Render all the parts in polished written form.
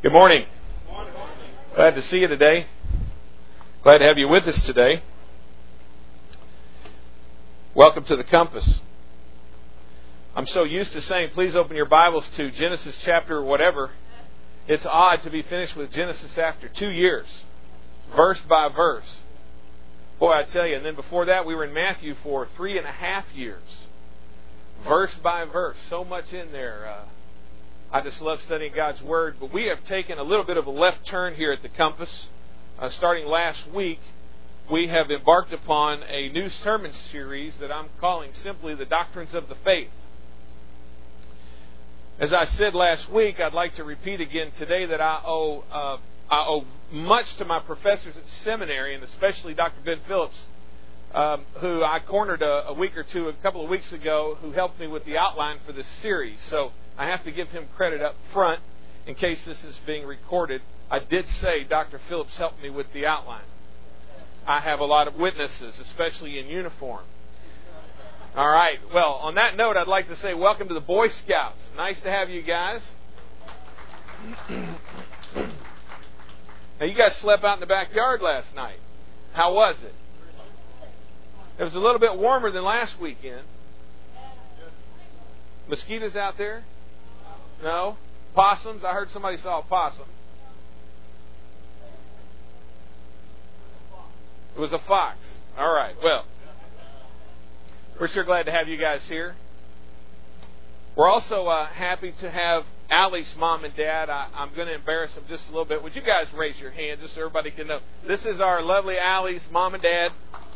Good morning. Glad to see you today. Glad to have you with us today. Welcome to the Compass. I'm so used to saying, please open your Bibles to Genesis chapter whatever. It's odd to be finished with Genesis after 2 years, verse by verse. Boy, I tell you, and then before that we were in Matthew for 3.5 years, verse by verse. So much in there. I just love studying God's Word. But we have taken a little bit of a left turn here at the Compass. Starting last week, we have embarked upon a new sermon series that I'm calling simply The Doctrines of the Faith. As I said last week, I'd like to repeat again today that I owe much to my professors at seminary, and especially Dr. Ben Phillips, who I cornered a couple of weeks ago, who helped me with the outline for this series. So I have to give him credit up front in case this is being recorded. I did say Dr. Phillips helped me with the outline. I have a lot of witnesses, especially in uniform. All right. Well, on that note, I'd like to say welcome to the Boy Scouts. Nice to have you guys. Now, you guys slept out in the backyard last night. How was it? It was a little bit warmer than last weekend. Mosquitoes out there? No? Possums? I heard somebody saw a possum. It was a fox. All right. Well, we're sure glad to have you guys here. We're also happy to have Allie's mom and dad. I'm going to embarrass them just a little bit. Would you guys raise your hand just so everybody can know? This is our lovely Allie's mom and dad.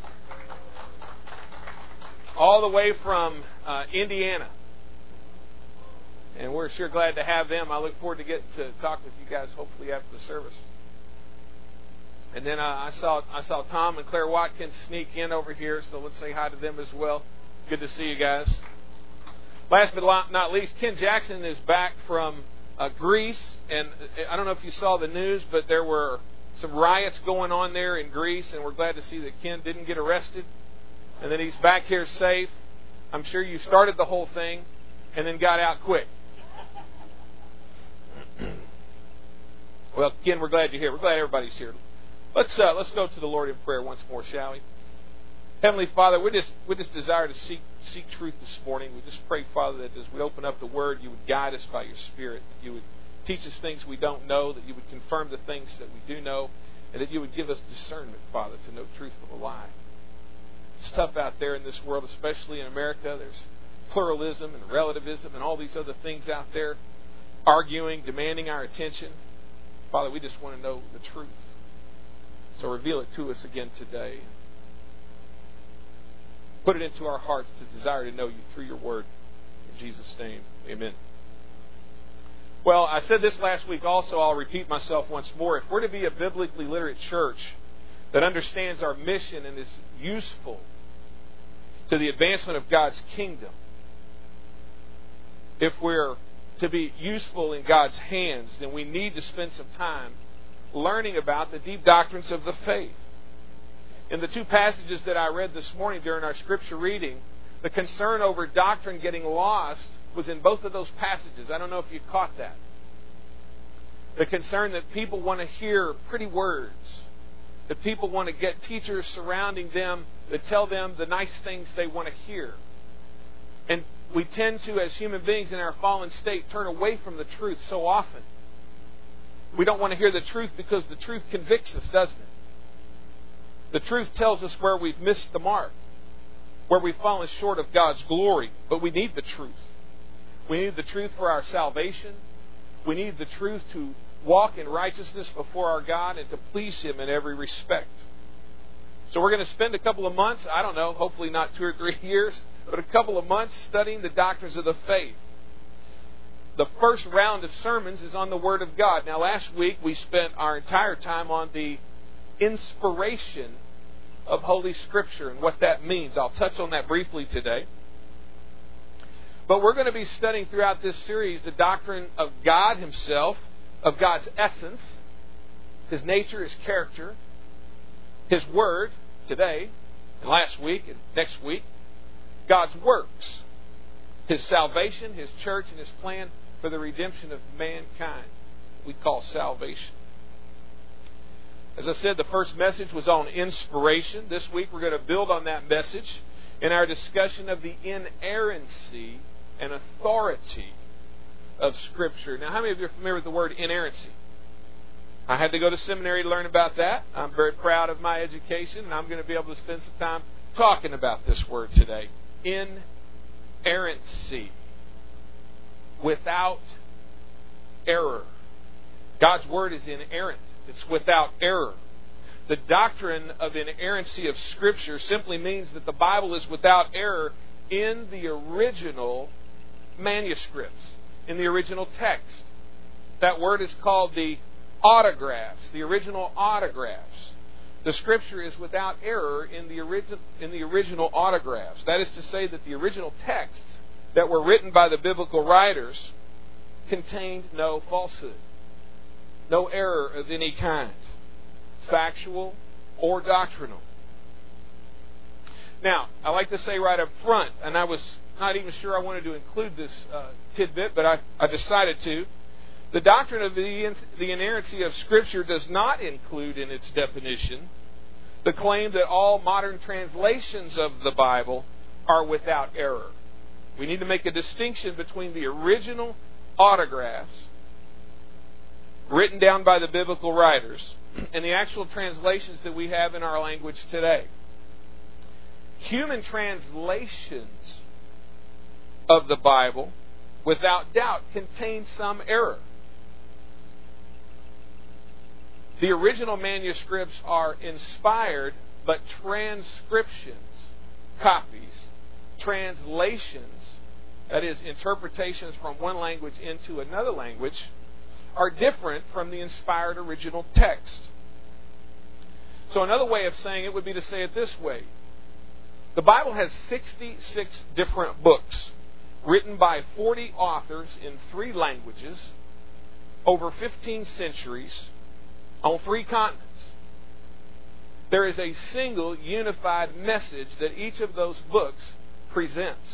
All the way from Indiana. And we're sure glad to have them. I look forward to getting to talk with you guys hopefully after the service. And then I saw Tom and Claire Watkins sneak in over here, so let's say hi to them as well. Good to see you guys. Last but not least, Ken Jackson is back from Greece. And I don't know if you saw the news, but there were some riots going on there in Greece, and we're glad to see that Ken didn't get arrested. And then he's back here safe. I'm sure you started the whole thing and then got out quick. Well, Ken, we're glad you're here. We're glad everybody's here. Let's go to the Lord in prayer once more, shall we? Heavenly Father, we just desire to seek truth this morning. We just pray, Father, that as we open up the Word, you would guide us by your Spirit, that you would teach us things we don't know, that you would confirm the things that we do know, and that you would give us discernment, Father, to know truth from a lie. It's tough out there in this world, especially in America. There's pluralism and relativism and all these other things out there, arguing, demanding our attention. Father, we just want to know the truth. So reveal it to us again today. Put it into our hearts to desire to know you through your word. In Jesus' name, amen. Well, I said this last week also. I'll repeat myself once more. If we're to be a biblically literate church that understands our mission and is useful to the advancement of God's kingdom, if we're to be useful in God's hands, then we need to spend some time learning about the deep doctrines of the faith. In the two passages that I read this morning during our scripture reading, the concern over doctrine getting lost was in both of those passages. I don't know if you caught that. The concern that people want to hear pretty words, that people want to get teachers surrounding them that tell them the nice things they want to hear. And we tend to, as human beings in our fallen state, turn away from the truth so often. We don't want to hear the truth because the truth convicts us, doesn't it? The truth tells us where we've missed the mark, where we've fallen short of God's glory. But we need the truth. We need the truth for our salvation. We need the truth to walk in righteousness before our God and to please Him in every respect. So we're going to spend a couple of months, I don't know, hopefully not 2 or 3 years, but a couple of months studying the doctrines of the faith. The first round of sermons is on the Word of God. Now, last week we spent our entire time on the inspiration of Holy Scripture and what that means. I'll touch on that briefly today. But we're going to be studying throughout this series the doctrine of God Himself, of God's essence, His nature, His character, His Word today, and last week, and next week, God's works, His salvation, His church, and His plan for the redemption of mankind. we call salvation. As I said, the first message was on inspiration. This week we're going to build on that message in our discussion of the inerrancy and authority of Scripture. Now, how many of you are familiar with the word inerrancy? I had to go to seminary to learn about that. I'm very proud of my education, and I'm going to be able to spend some time talking about this word today. Inerrancy. Without error. God's Word is inerrant. It's without error. The doctrine of inerrancy of Scripture simply means that the Bible is without error in the original manuscripts, in the original text. That word is called the autographs, the original autographs. The Scripture is without error in the original autographs. That is to say that the original texts that were written by the biblical writers contained no falsehood, no error of any kind, factual or doctrinal. Now, I like to say right up front, and I was not even sure I wanted to include this tidbit, but I decided to. The doctrine of the inerrancy of Scripture does not include in its definition the claim that all modern translations of the Bible are without error. We need to make a distinction between the original autographs written down by the biblical writers and the actual translations that we have in our language today. Human translations of the Bible, without doubt, contain some error. The original manuscripts are inspired, but transcriptions, copies, translations, that is, interpretations from one language into another language, are different from the inspired original text. So another way of saying it would be to say it this way. The Bible has 66 different books written by 40 authors in 3 languages over 15 centuries on 3 continents. There is a single unified message that each of those books presents.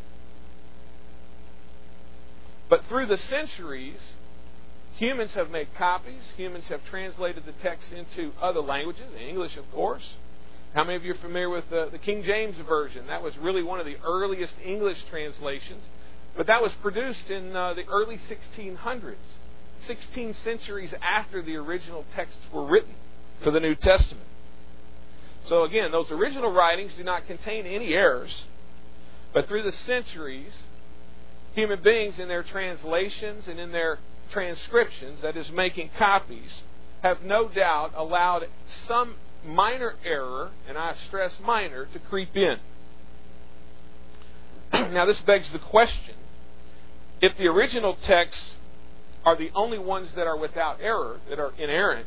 But through the centuries, humans have made copies. Humans have translated the text into other languages, English, of course. How many of you are familiar with the King James Version? That was really one of the earliest English translations. But that was produced in the early 1600s, 16 centuries after the original texts were written for the New Testament. So again, those original writings do not contain any errors. But through the centuries, human beings in their translations and in their transcriptions, that is, making copies, have no doubt allowed some minor error, and I stress minor, to creep in. Now this begs the question, if the original texts are the only ones that are without error, that are inerrant,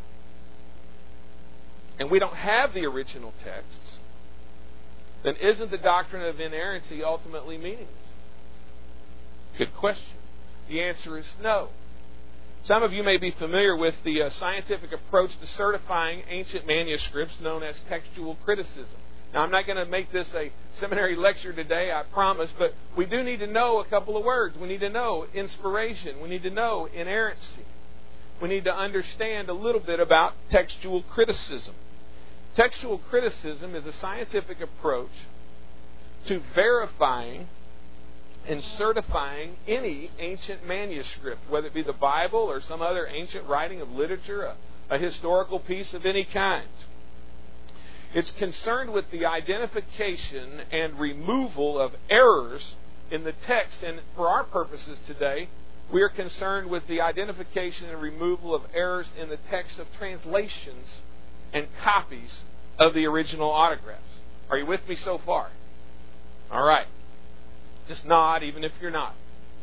and we don't have the original texts, then isn't the doctrine of inerrancy ultimately meaningless? Good question. The answer is no. Some of you may be familiar with the scientific approach to certifying ancient manuscripts known as textual criticism. Now, I'm not going to make this a seminary lecture today, I promise, but we do need to know a couple of words. We need to know inspiration. We need to know inerrancy. We need to understand a little bit about textual criticism. Textual criticism is a scientific approach to verifying and certifying any ancient manuscript, whether it be the Bible or some other ancient writing of literature, a historical piece of any kind. It's concerned with the identification and removal of errors in the text, and for our purposes today, we are concerned with the identification and removal of errors in the text of translations and copies of the original autographs. Are you with me so far? All right. Just nod, even if you're not.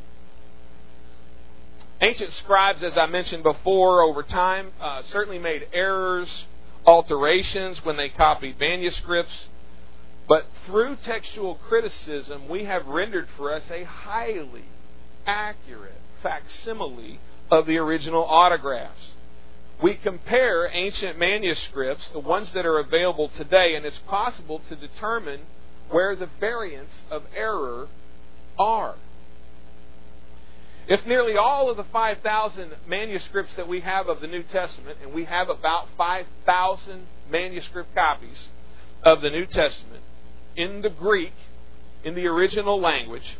Ancient scribes, as I mentioned before, over time, certainly made errors, alterations when they copied manuscripts. But through textual criticism, we have rendered for us a highly accurate facsimile of the original autographs. We compare ancient manuscripts, the ones that are available today, and it's possible to determine where the variants of error are. If nearly all of the 5,000 manuscripts that we have of the New Testament, and we have about 5,000 manuscript copies of the New Testament in the Greek, in the original language,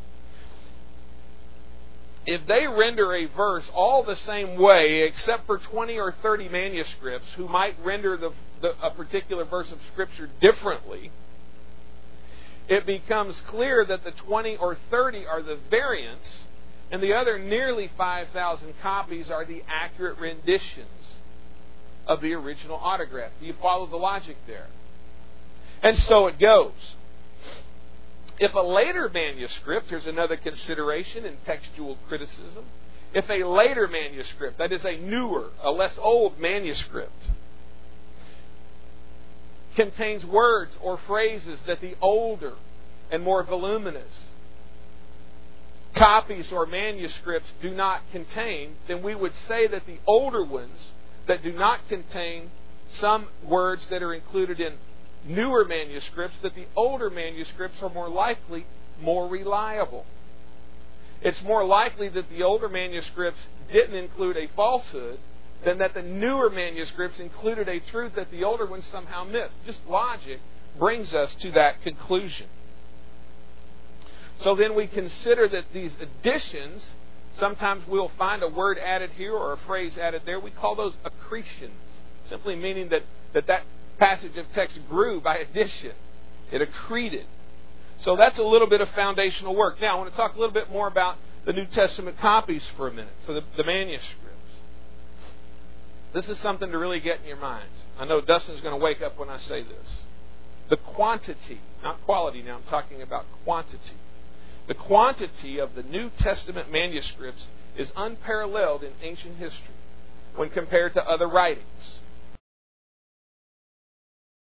if they render a verse all the same way, except for 20 or 30 manuscripts who might render a particular verse of Scripture differently, it becomes clear that the 20 or 30 are the variants, and the other nearly 5,000 copies are the accurate renditions of the original autograph. Do you follow the logic there? And so it goes. If a later manuscript, here's another consideration in textual criticism. If a later manuscript, that is a newer, a less old manuscript, contains words or phrases that the older and more voluminous copies or manuscripts do not contain, then we would say that the older ones that do not contain some words that are included in newer manuscripts, that the older manuscripts are more likely more reliable. It's more likely that the older manuscripts didn't include a falsehood than that the newer manuscripts included a truth that the older ones somehow missed. Just logic brings us to that conclusion. So then we consider that these additions, sometimes we'll find a word added here or a phrase added there. We call those accretions, simply meaning that passage of text grew by addition. It accreted. So that's a little bit of foundational work. Now, I want to talk a little bit more about the New Testament copies for a minute, for the manuscripts. This is something to really get in your mind. I know Dustin's going to wake up when I say this. The quantity, not quality now, I'm talking about quantity. The quantity of the New Testament manuscripts is unparalleled in ancient history when compared to other writings.